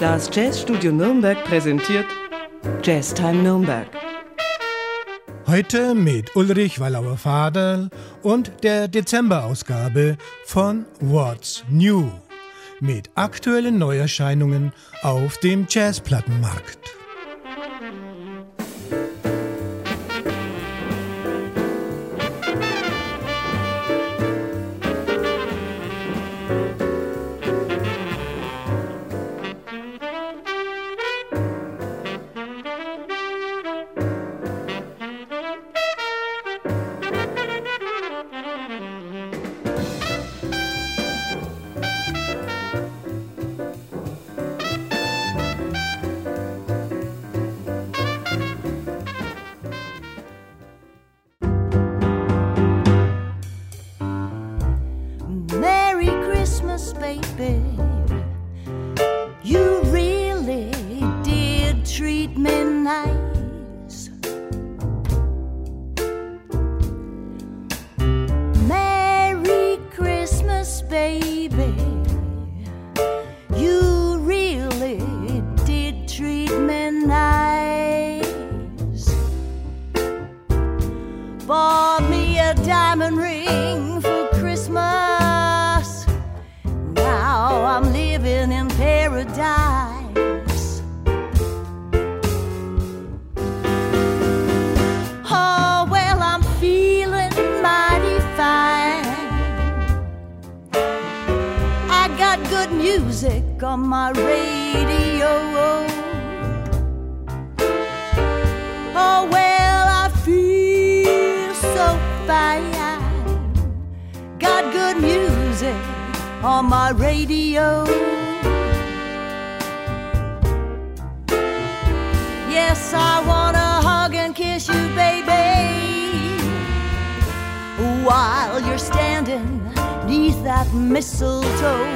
Das Jazzstudio Nürnberg präsentiert Jazztime Nürnberg. Heute mit Ulrich Wallauer-Vaderl und der Dezemberausgabe von What's New mit aktuellen Neuerscheinungen auf dem Jazzplattenmarkt. Baby, you really did treat me nice. Merry Christmas, baby, you really did treat me nice. Bought me a diamond ring for Christmas. I'm living in paradise. Oh, well, I'm feeling mighty fine. I got good music on my radio. Oh, well, I feel so fine. Got good music on my radio. Yes, I wanna hug and kiss you, baby, while you're standing neath that mistletoe.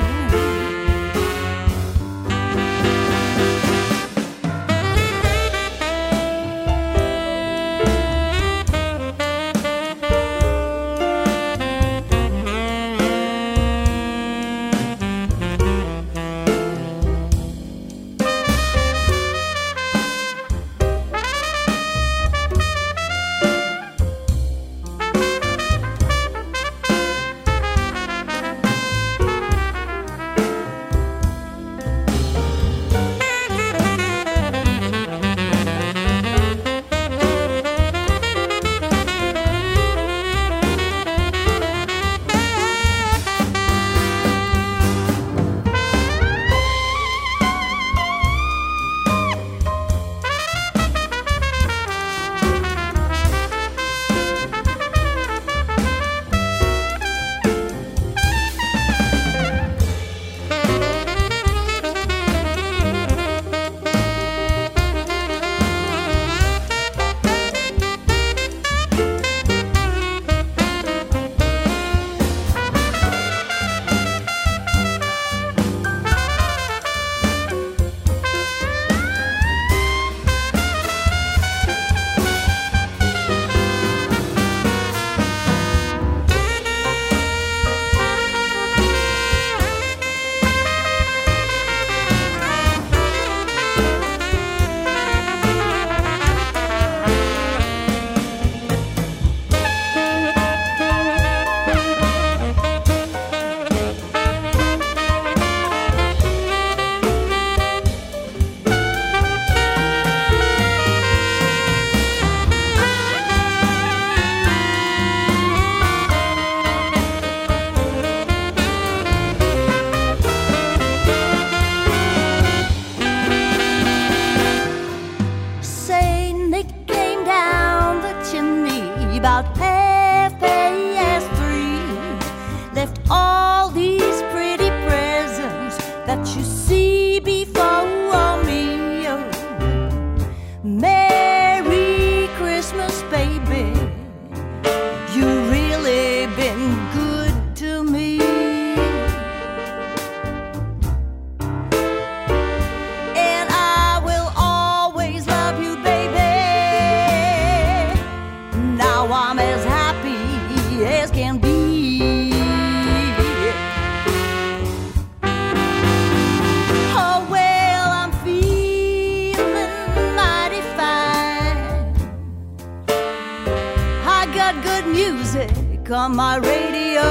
music on my radio.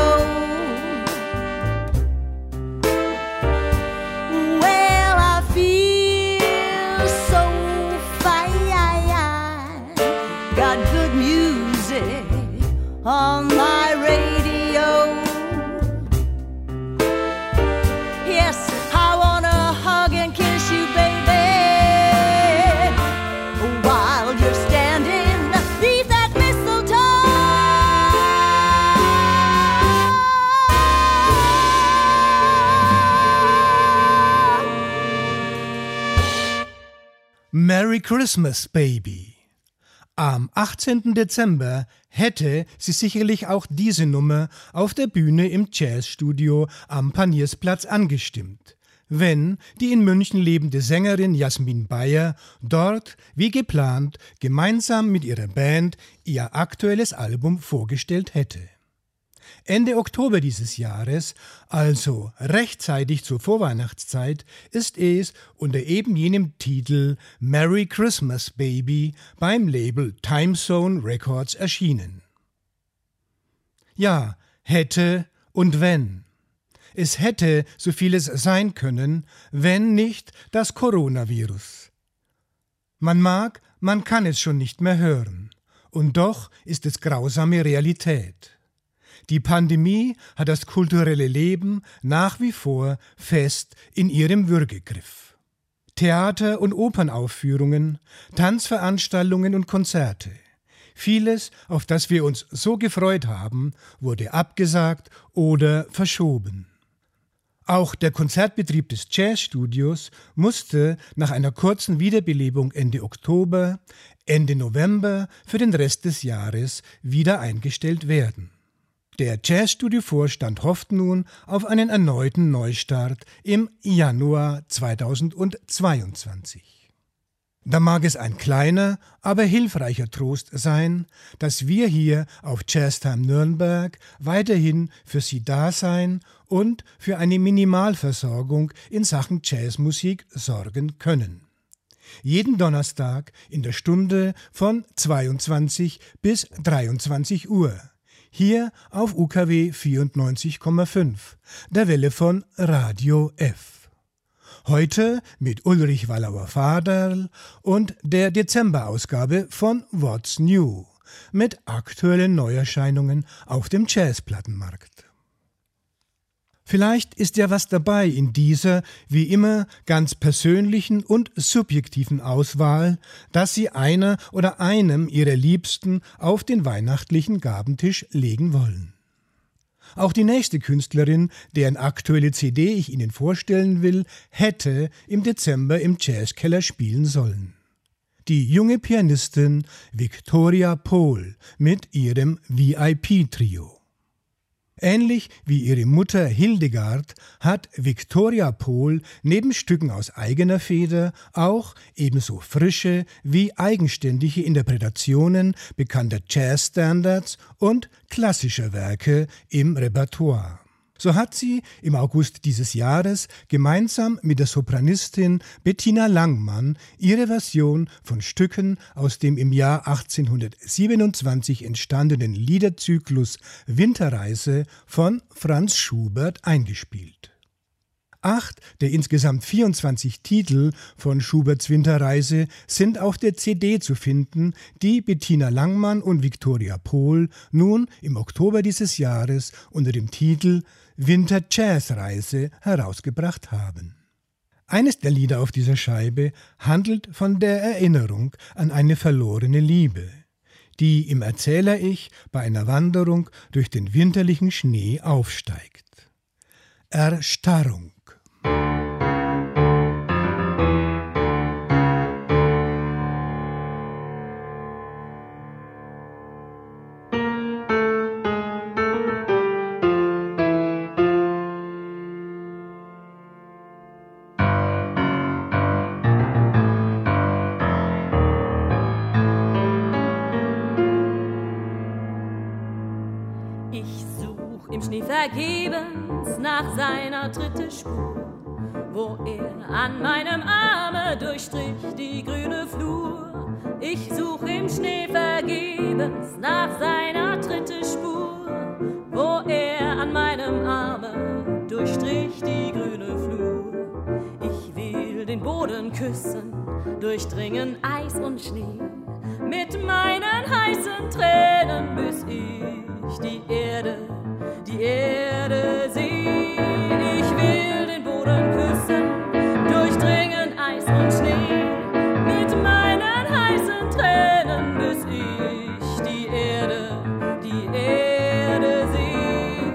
Well, I feel so fine. Got good music on my radio. Yes, I wanna hug and kiss you, baby, while you're standing beneath that mistletoe. Merry Christmas, Baby. Am 18. Dezember hätte sie sicherlich auch diese Nummer auf der Bühne im Jazzstudio am Paniersplatz angestimmt, wenn die in München lebende Sängerin Jasmin Bayer dort, wie geplant, gemeinsam mit ihrer Band ihr aktuelles Album vorgestellt hätte. Ende Oktober dieses Jahres, also rechtzeitig zur Vorweihnachtszeit, ist es unter eben jenem Titel Merry Christmas Baby beim Label Timezone Records erschienen. Ja, hätte und wenn. Es hätte so vieles sein können, wenn nicht das Coronavirus. Man mag, man kann es schon nicht mehr hören. Und doch ist es grausame Realität. Die Pandemie hat das kulturelle Leben nach wie vor fest in ihrem Würgegriff. Theater- und Opernaufführungen, Tanzveranstaltungen und Konzerte. Vieles, auf das wir uns so gefreut haben, wurde abgesagt oder verschoben. Auch der Konzertbetrieb des Jazzstudios musste nach einer kurzen Wiederbelebung Ende Oktober, Ende November für den Rest des Jahres wieder eingestellt werden. Der Jazzstudio-Vorstand hofft nun auf einen erneuten Neustart im Januar 2022. Da mag es ein kleiner, aber hilfreicher Trost sein, dass wir hier auf Jazztime Nürnberg weiterhin für Sie da sein und für eine Minimalversorgung in Sachen Jazzmusik sorgen können. Jeden Donnerstag in der Stunde von 22 bis 23 Uhr. Hier auf UKW 94,5, der Welle von Radio F. Heute mit Ulrich Wallauer-Faderl und der Dezemberausgabe von What's New mit aktuellen Neuerscheinungen auf dem Jazzplattenmarkt. Vielleicht ist ja was dabei in dieser, wie immer, ganz persönlichen und subjektiven Auswahl, dass Sie einer oder einem Ihrer Liebsten auf den weihnachtlichen Gabentisch legen wollen. Auch die nächste Künstlerin, deren aktuelle CD ich Ihnen vorstellen will, hätte im Dezember im Jazzkeller spielen sollen. Die junge Pianistin Victoria Pohl mit ihrem VIP-Trio. Ähnlich wie ihre Mutter Hildegard hat Victoria Pohl neben Stücken aus eigener Feder auch ebenso frische wie eigenständige Interpretationen bekannter Jazzstandards und klassischer Werke im Repertoire. So hat sie im August dieses Jahres gemeinsam mit der Sopranistin Bettina Langmann ihre Version von Stücken aus dem im Jahr 1827 entstandenen Liederzyklus Winterreise von Franz Schubert eingespielt. 8 der insgesamt 24 Titel von Schuberts Winterreise sind auf der CD zu finden, die Bettina Langmann und Victoria Pohl nun im Oktober dieses Jahres unter dem Titel Winter-Jazz-Reise herausgebracht haben. Eines der Lieder auf dieser Scheibe handelt von der Erinnerung an eine verlorene Liebe, die im Erzähler-Ich bei einer Wanderung durch den winterlichen Schnee aufsteigt. Erstarrung. Vergebens nach seiner dritten Spur, wo er an meinem Arme durchstrich die grüne Flur. Ich such im Schnee vergebens nach seiner dritten Spur. Boden küssen, durchdringen Eis und Schnee. Mit meinen heißen Tränen bis ich die Erde sehe. Ich will den Boden küssen, durchdringen Eis und Schnee. Mit meinen heißen Tränen bis ich die Erde sehe.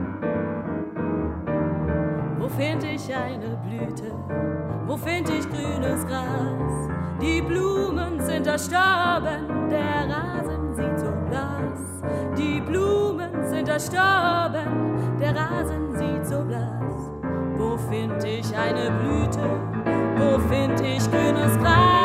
Wo find ich eine Blüte? Wo find ich grünes Gras? Die Blumen sind erstorben, der Rasen sieht so blass. Die Blumen sind erstorben, der Rasen sieht so blass. Wo find ich eine Blüte? Wo find ich grünes Gras?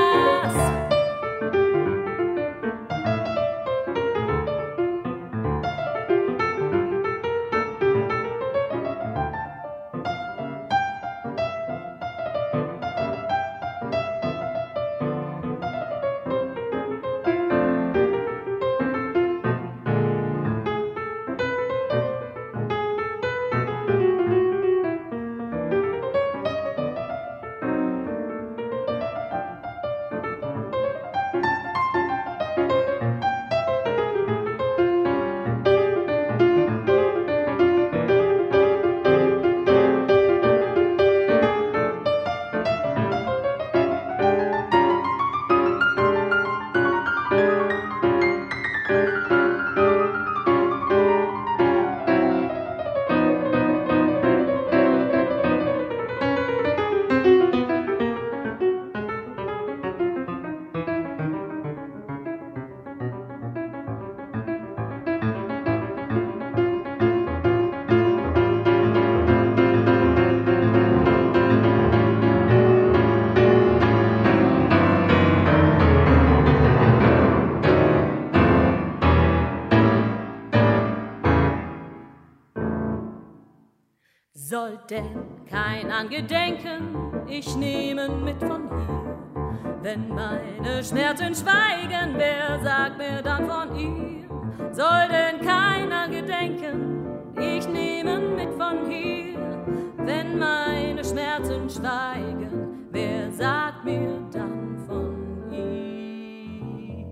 Soll denn kein Angedenken ich nehmen mit von hier? Wenn meine Schmerzen schweigen, wer sagt mir dann von ihr? Soll denn kein Angedenken ich nehmen mit von hier? Wenn meine Schmerzen schweigen, wer sagt mir dann von ihm?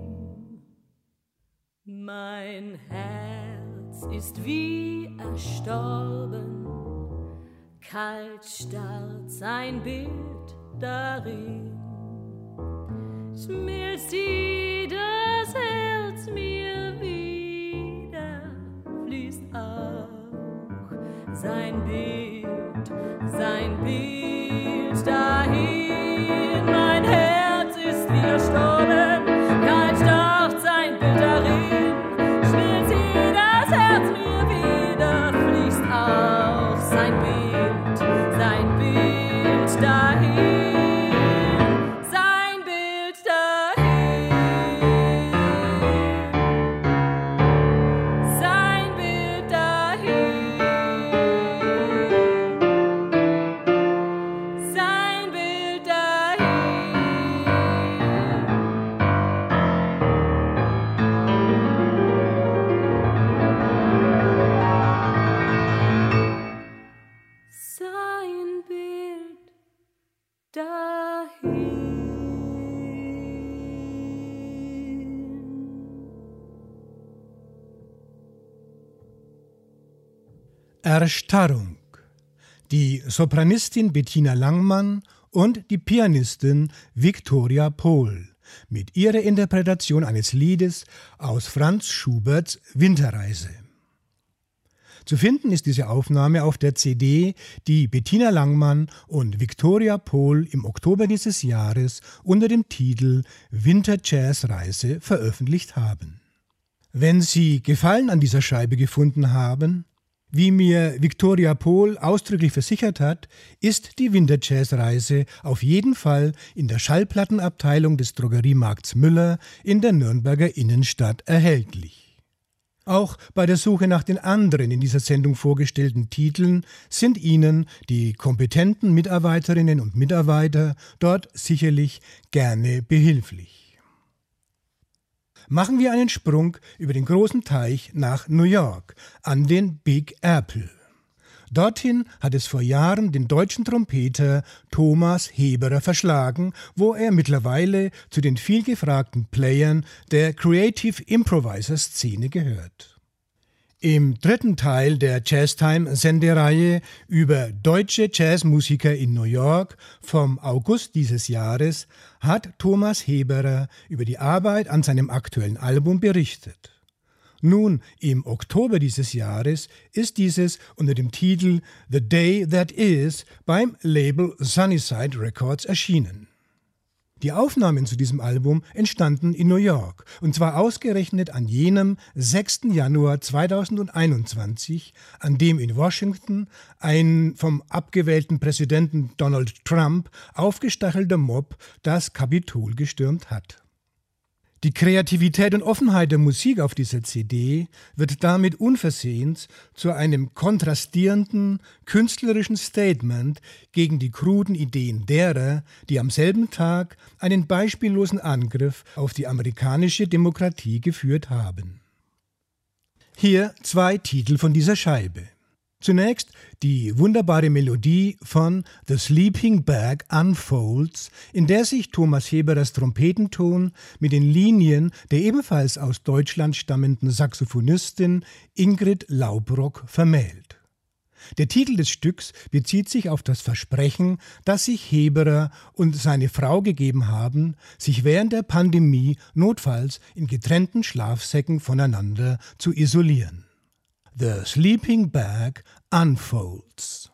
Mein Herz ist wie erstorben, kalt starrt sein Bild darin. Schmilzt jedes Herz mir wieder, fließt auch sein Bild dahin. Mein Herz ist wie erstorben, kalt starrt sein Bild darin. Schmilzt jedes Herz mir wieder, fließt auch sein Bild dahin, sein Bild dahin, sein Bild dahin, sein Bild dahin. Sein Bild dahin. Erstarrung. Die Sopranistin Bettina Langmann und die Pianistin Viktoria Pohl mit ihrer Interpretation eines Liedes aus Franz Schuberts Winterreise. Zu finden ist diese Aufnahme auf der CD, die Bettina Langmann und Viktoria Pohl im Oktober dieses Jahres unter dem Titel Winterjazzreise veröffentlicht haben. Wenn Sie Gefallen an dieser Scheibe gefunden haben, wie mir Viktoria Pohl ausdrücklich versichert hat, ist die Winterjazzreise auf jeden Fall in der Schallplattenabteilung des Drogeriemarkts Müller in der Nürnberger Innenstadt erhältlich. Auch bei der Suche nach den anderen in dieser Sendung vorgestellten Titeln sind Ihnen die kompetenten Mitarbeiterinnen und Mitarbeiter dort sicherlich gerne behilflich. Machen wir einen Sprung über den großen Teich nach New York an den Big Apple. Dorthin hat es vor Jahren den deutschen Trompeter Thomas Heberer verschlagen, wo er mittlerweile zu den vielgefragten Playern der Creative Improviser Szene gehört. Im dritten Teil der Jazztime-Sendereihe über deutsche Jazzmusiker in New York vom August dieses Jahres hat Thomas Heberer über die Arbeit an seinem aktuellen Album berichtet. Nun, im Oktober dieses Jahres ist dieses unter dem Titel The Day That Is beim Label Sunnyside Records erschienen. Die Aufnahmen zu diesem Album entstanden in New York, und zwar ausgerechnet an jenem 6. Januar 2021, an dem in Washington ein vom abgewählten Präsidenten Donald Trump aufgestachelter Mob das Kapitol gestürmt hat. Die Kreativität und Offenheit der Musik auf dieser CD wird damit unversehens zu einem kontrastierenden, künstlerischen Statement gegen die kruden Ideen derer, die am selben Tag einen beispiellosen Angriff auf die amerikanische Demokratie geführt haben. Hier 2 Titel von dieser Scheibe. Zunächst die wunderbare Melodie von The Sleeping Bag Unfolds, in der sich Thomas Heberers Trompetenton mit den Linien der ebenfalls aus Deutschland stammenden Saxophonistin Ingrid Laubrock vermählt. Der Titel des Stücks bezieht sich auf das Versprechen, das sich Heberer und seine Frau gegeben haben, sich während der Pandemie notfalls in getrennten Schlafsäcken voneinander zu isolieren. The Sleeping Bag Unfolds.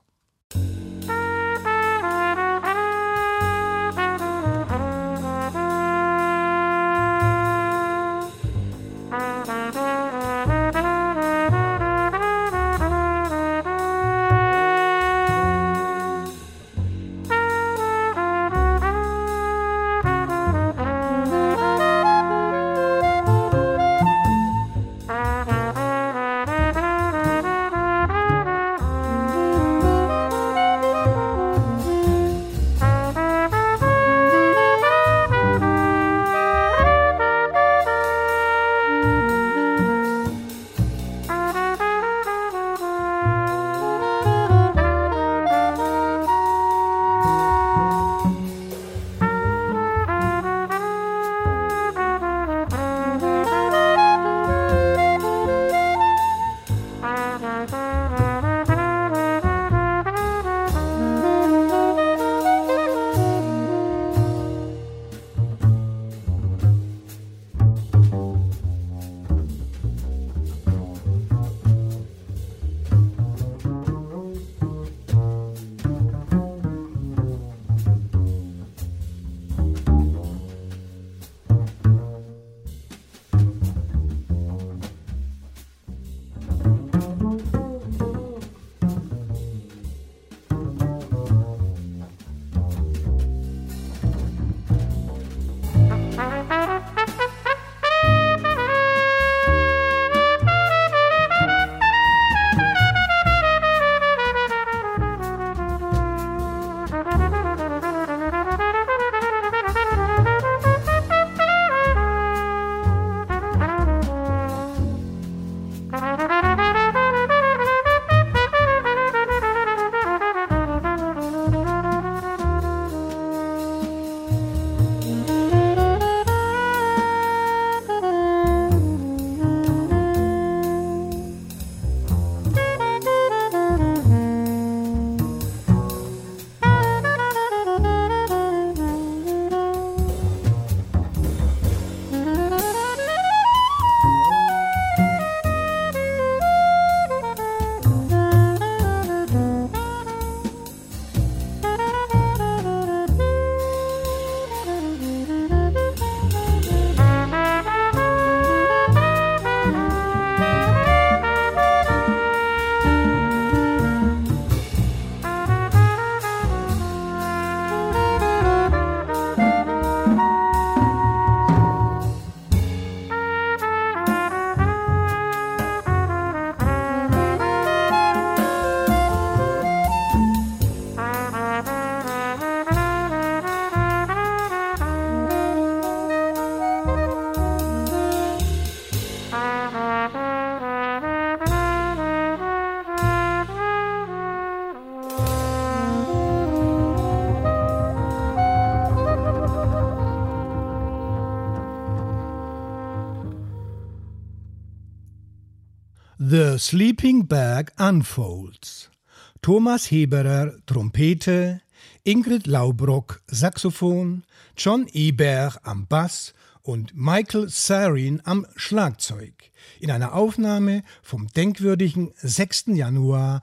The Sleeping Bag Unfolds. Thomas Heberer, Trompete, Ingrid Laubrock, Saxophon, John Ebert am Bass und Michael Sarin am Schlagzeug in einer Aufnahme vom denkwürdigen 6. Januar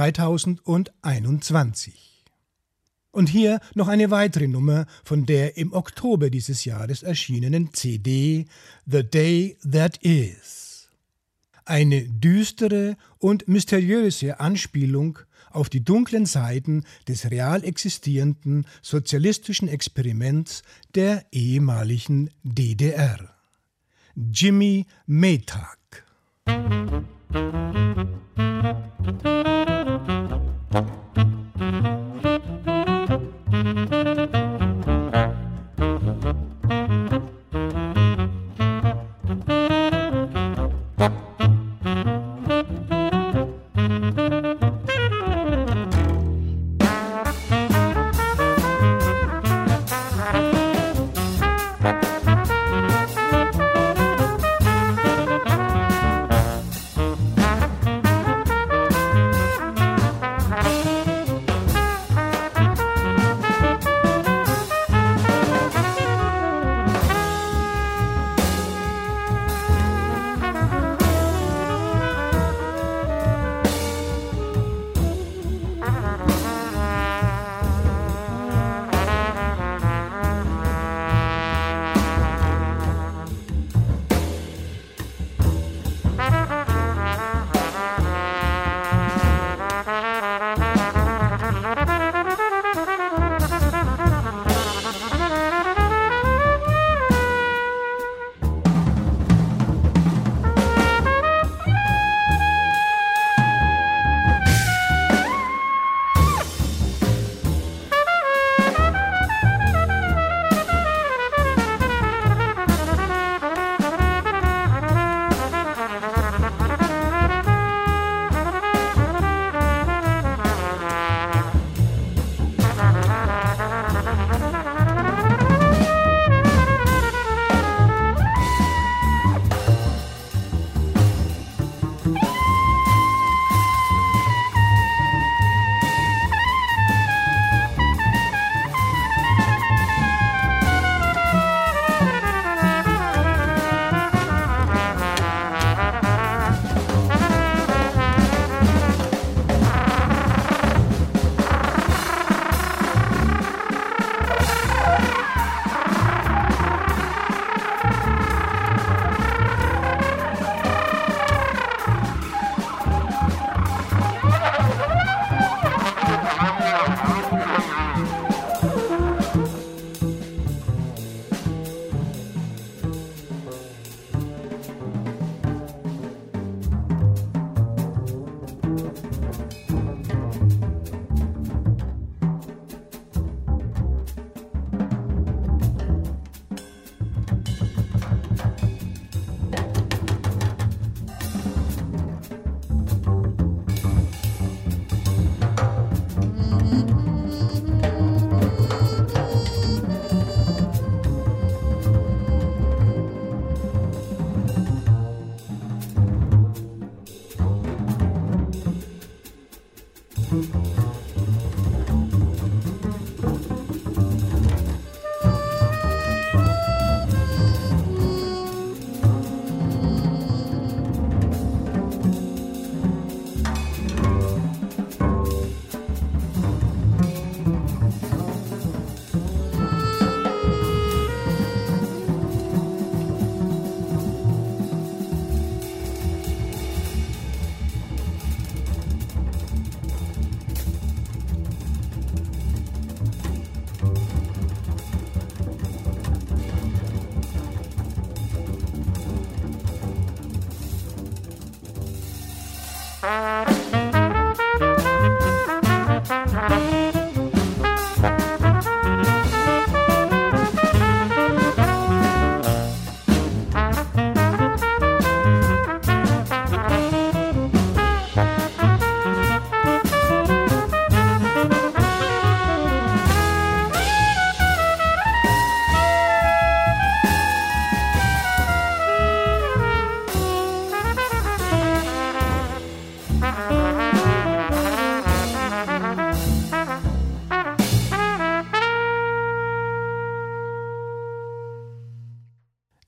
2021. Und hier noch eine weitere Nummer von der im Oktober dieses Jahres erschienenen CD The Day That Is. Eine düstere und mysteriöse Anspielung auf die dunklen Seiten des real existierenden sozialistischen Experiments der ehemaligen DDR. Jimmy Maytag.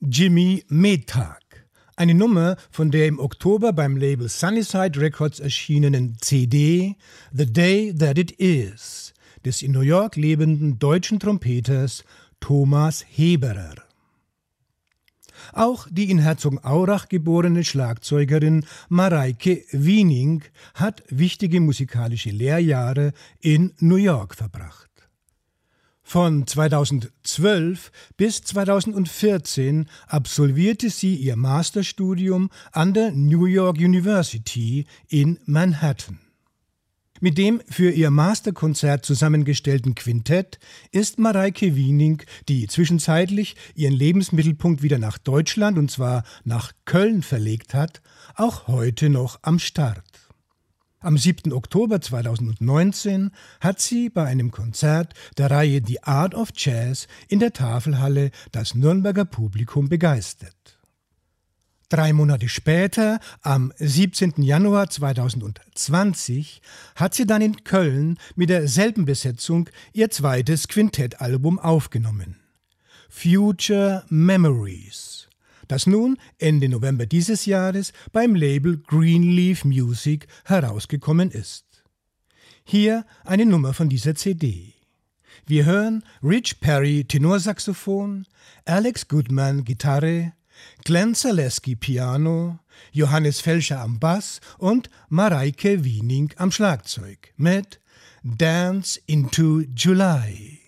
Jimmy Metag. Eine Nummer von der im Oktober beim Label Sunnyside Records erschienenen CD The Day That It Is des in New York lebenden deutschen Trompeters Thomas Heberer. Auch die in Herzogenaurach geborene Schlagzeugerin Mareike Wiening hat wichtige musikalische Lehrjahre in New York verbracht. Von 2012 bis 2014 absolvierte sie ihr Masterstudium an der New York University in Manhattan. Mit dem für ihr Masterkonzert zusammengestellten Quintett ist Mareike Wiening, die zwischenzeitlich ihren Lebensmittelpunkt wieder nach Deutschland, und zwar nach Köln verlegt hat, auch heute noch am Start. Am 7. Oktober 2019 hat sie bei einem Konzert der Reihe The Art of Jazz in der Tafelhalle das Nürnberger Publikum begeistert. 3 Monate später, am 17. Januar 2020, hat sie dann in Köln mit derselben Besetzung ihr zweites Quintettalbum aufgenommen. Future Memories, das nun Ende November dieses Jahres beim Label Greenleaf Music herausgekommen ist. Hier eine Nummer von dieser CD. Wir hören Rich Perry Tenorsaxophon, Alex Goodman Gitarre, Glenn Zaleski Piano, Johannes Felscher am Bass und Mareike Wiening am Schlagzeug mit Dance into July.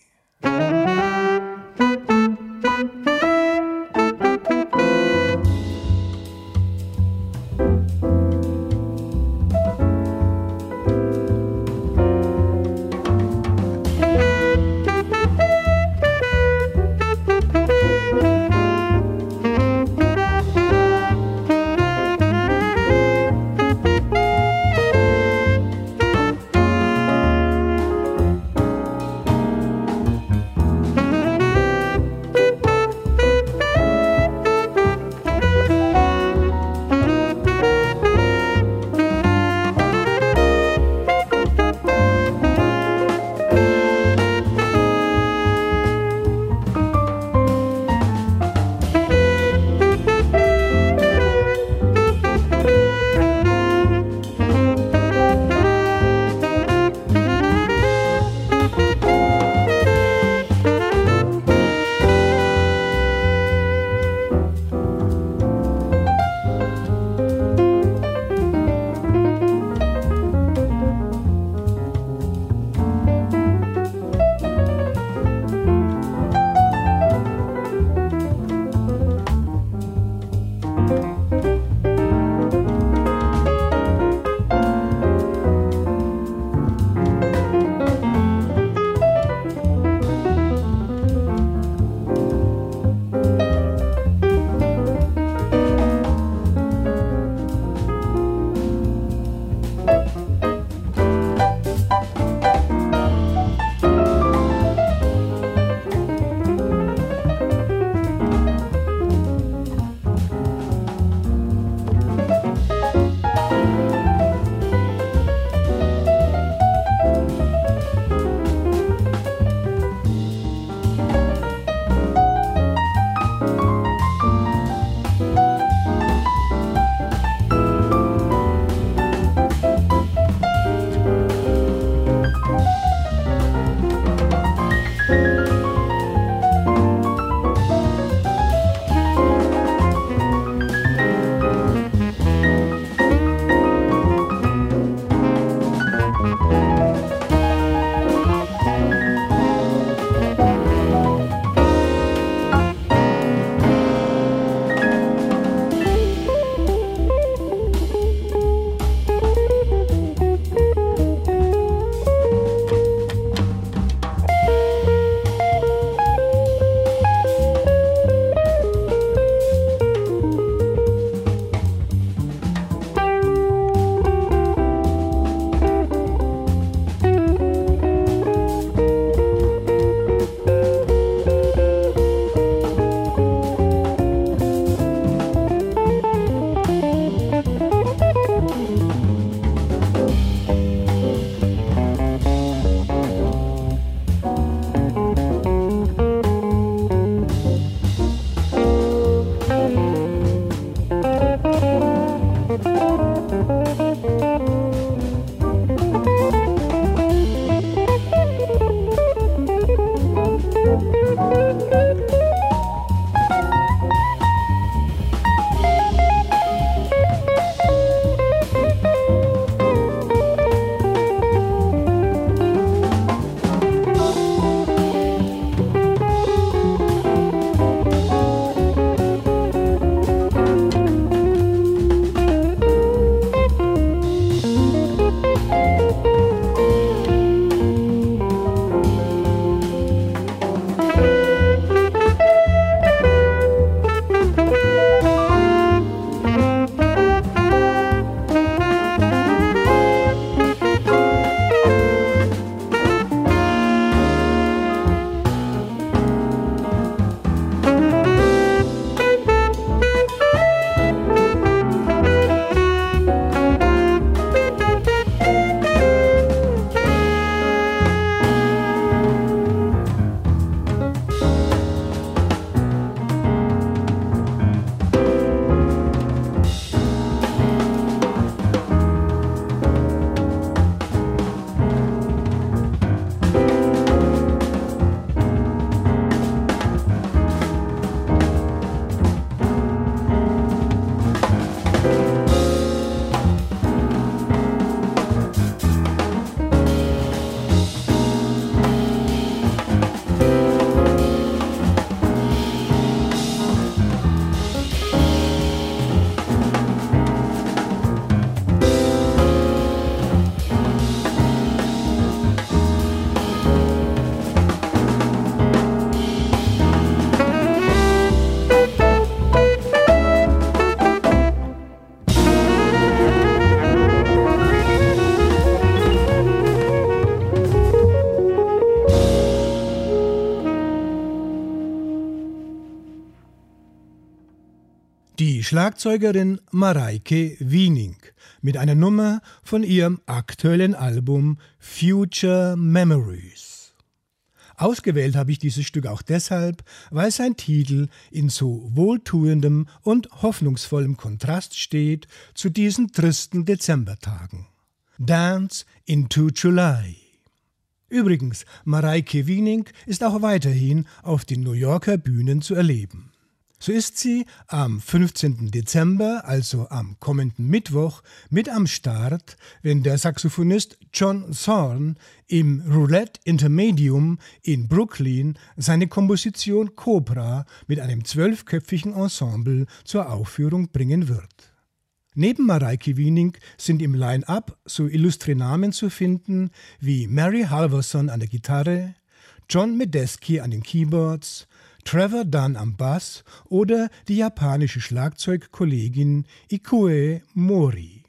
Die Schlagzeugerin Marijke Wiening mit einer Nummer von ihrem aktuellen Album Future Memories. Ausgewählt habe ich dieses Stück auch deshalb, weil sein Titel in so wohltuendem und hoffnungsvollem Kontrast steht zu diesen tristen Dezembertagen. Dance into July. Übrigens, Marijke Wiening ist auch weiterhin auf den New Yorker Bühnen zu erleben. So ist sie am 15. Dezember, also am kommenden Mittwoch, mit am Start, wenn der Saxophonist John Thorne im Roulette Intermedium in Brooklyn seine Komposition Cobra mit einem 12-köpfigen Ensemble zur Aufführung bringen wird. Neben Marijke Wiening sind im Line-Up so illustre Namen zu finden wie Mary Halverson an der Gitarre, John Medeski an den Keyboards, Trevor Dunn am Bass oder die japanische Schlagzeugkollegin Ikue Mori.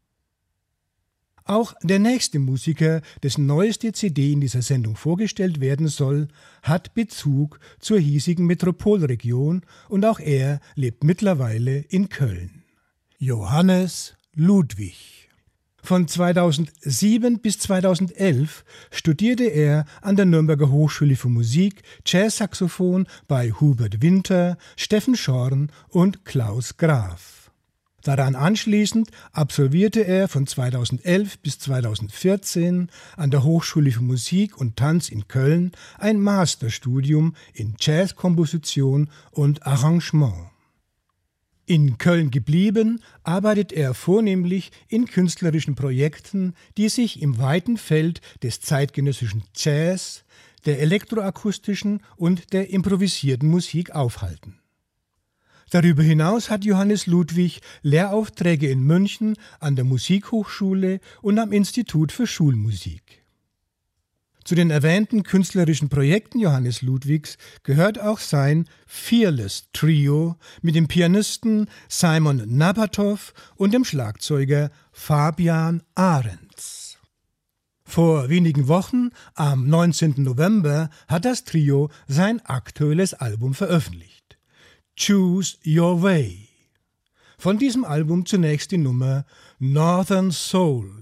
Auch der nächste Musiker, dessen neueste CD in dieser Sendung vorgestellt werden soll, hat Bezug zur hiesigen Metropolregion und auch er lebt mittlerweile in Köln. Johannes Ludwig. Von 2007 bis 2011 studierte er an der Nürnberger Hochschule für Musik Jazzsaxophon bei Hubert Winter, Steffen Schorn und Klaus Graf. Daran anschließend absolvierte er von 2011 bis 2014 an der Hochschule für Musik und Tanz in Köln ein Masterstudium in Jazzkomposition und Arrangement. In Köln geblieben, arbeitet er vornehmlich in künstlerischen Projekten, die sich im weiten Feld des zeitgenössischen Jazz, der elektroakustischen und der improvisierten Musik aufhalten. Darüber hinaus hat Johannes Ludwig Lehraufträge in München an der Musikhochschule und am Institut für Schulmusik. Zu den erwähnten künstlerischen Projekten Johannes Ludwigs gehört auch sein Fearless Trio mit dem Pianisten Simon Nabatow und dem Schlagzeuger Fabian Ahrens. Vor wenigen Wochen, am 19. November, hat das Trio sein aktuelles Album veröffentlicht. Choose Your Way. Von diesem Album zunächst die Nummer Northern Soul.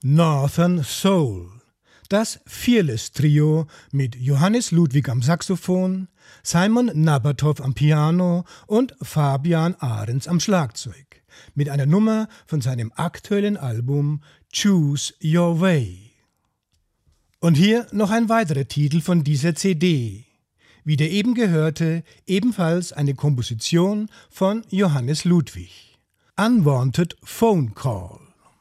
Northern Soul. Das Fearless Trio mit Johannes Ludwig am Saxophon, Simon Nabatow am Piano und Fabian Ahrens am Schlagzeug. Mit einer Nummer von seinem aktuellen Album Choose Your Way. Und hier noch ein weiterer Titel von dieser CD. Wie der eben gehörte, ebenfalls eine Komposition von Johannes Ludwig. Unwanted Phone Call.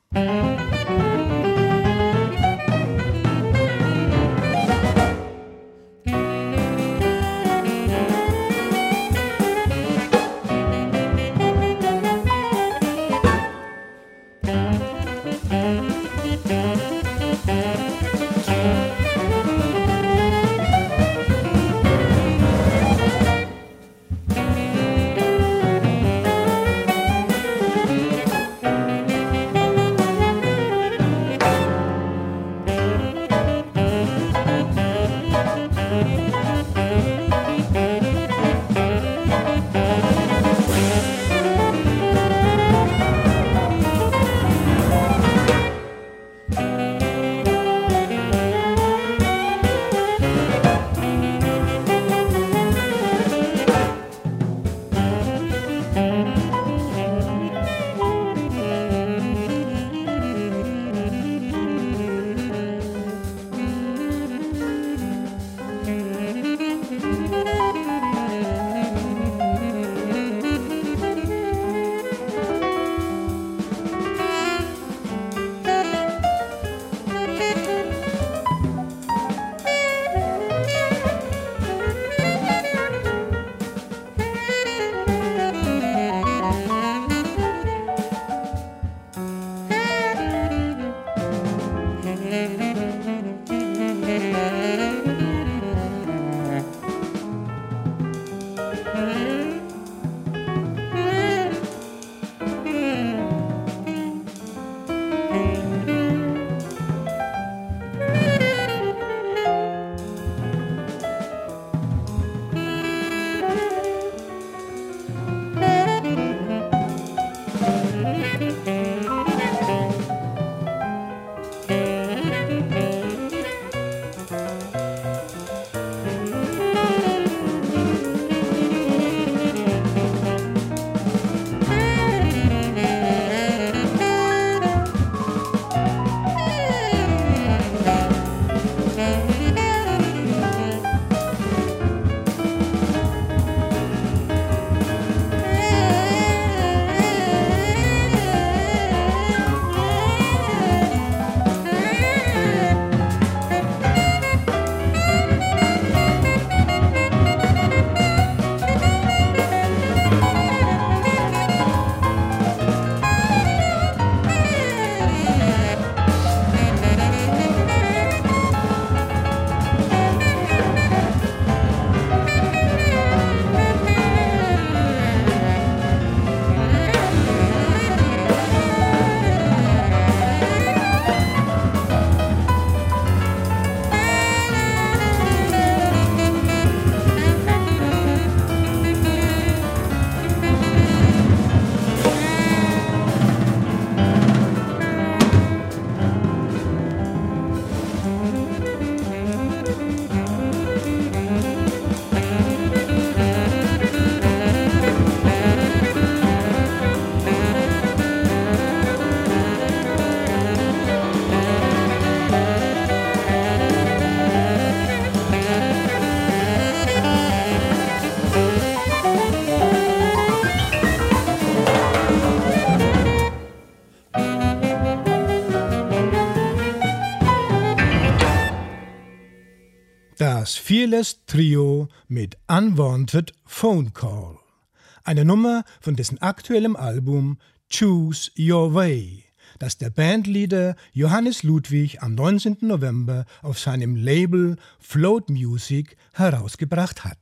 Das Fearless Trio mit Unwanted Phone Call. Eine Nummer von dessen aktuellem Album Choose Your Way, das der Bandleader Johannes Ludwig am 19. November auf seinem Label Float Music herausgebracht hat.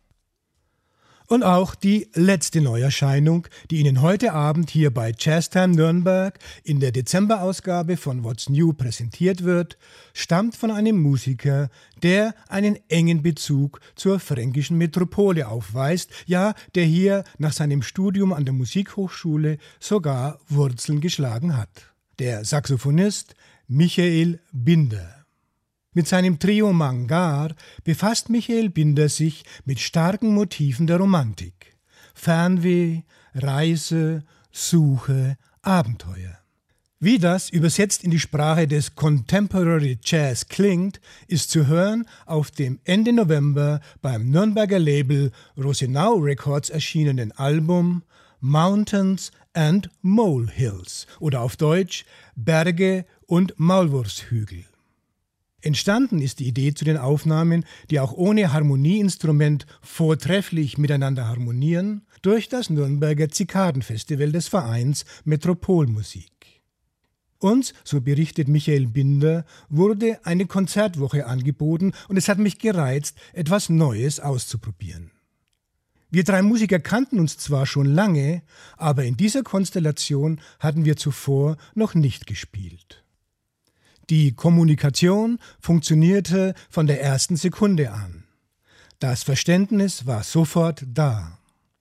Und auch die letzte Neuerscheinung, die Ihnen heute Abend hier bei Jazztime Nürnberg in der Dezemberausgabe von What's New präsentiert wird, stammt von einem Musiker, der einen engen Bezug zur fränkischen Metropole aufweist, ja, der hier nach seinem Studium an der Musikhochschule sogar Wurzeln geschlagen hat. Der Saxophonist Michael Binder. Mit seinem Trio Mangar befasst Michael Binder sich mit starken Motiven der Romantik. Fernweh, Reise, Suche, Abenteuer. Wie das übersetzt in die Sprache des Contemporary Jazz klingt, ist zu hören auf dem Ende November beim Nürnberger Label Rosenau Records erschienenen Album Mountains and Molehills oder auf Deutsch Berge und Maulwurfshügel. Entstanden ist die Idee zu den Aufnahmen, die auch ohne Harmonieinstrument vortrefflich miteinander harmonieren, durch das Nürnberger Zikadenfestival des Vereins Metropolmusik. Uns, so berichtet Michael Binder, wurde eine Konzertwoche angeboten und es hat mich gereizt, etwas Neues auszuprobieren. Wir 3 Musiker kannten uns zwar schon lange, aber in dieser Konstellation hatten wir zuvor noch nicht gespielt. Die Kommunikation funktionierte von der ersten Sekunde an. Das Verständnis war sofort da.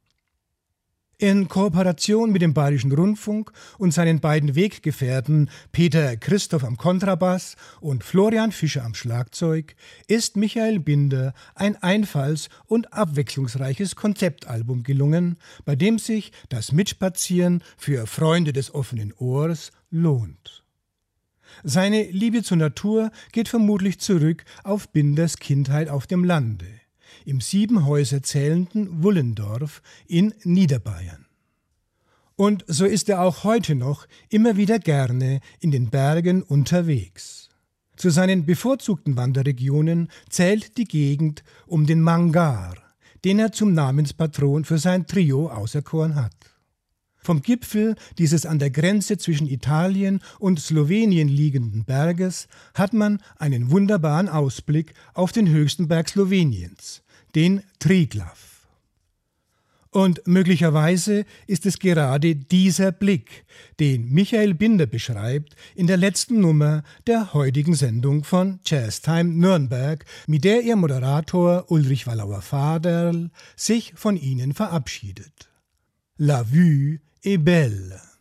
In Kooperation mit dem Bayerischen Rundfunk und seinen beiden Weggefährten Peter Christoph am Kontrabass und Florian Fischer am Schlagzeug ist Michael Binder ein einfalls- und abwechslungsreiches Konzeptalbum gelungen, bei dem sich das Mitspazieren für Freunde des offenen Ohrs lohnt. Seine Liebe zur Natur geht vermutlich zurück auf Binders Kindheit auf dem Lande, im 7 Häuser zählenden Wullendorf in Niederbayern. Und so ist er auch heute noch immer wieder gerne in den Bergen unterwegs. Zu seinen bevorzugten Wanderregionen zählt die Gegend um den Mangar, den er zum Namenspatron für sein Trio auserkoren hat. Vom Gipfel dieses an der Grenze zwischen Italien und Slowenien liegenden Berges hat man einen wunderbaren Ausblick auf den höchsten Berg Sloweniens, den Triglav. Und möglicherweise ist es gerade dieser Blick, den Michael Binder beschreibt in der letzten Nummer der heutigen Sendung von Jazztime Nürnberg, mit der ihr Moderator Ulrich Wallauer-Faderl sich von Ihnen verabschiedet. La vue est belle.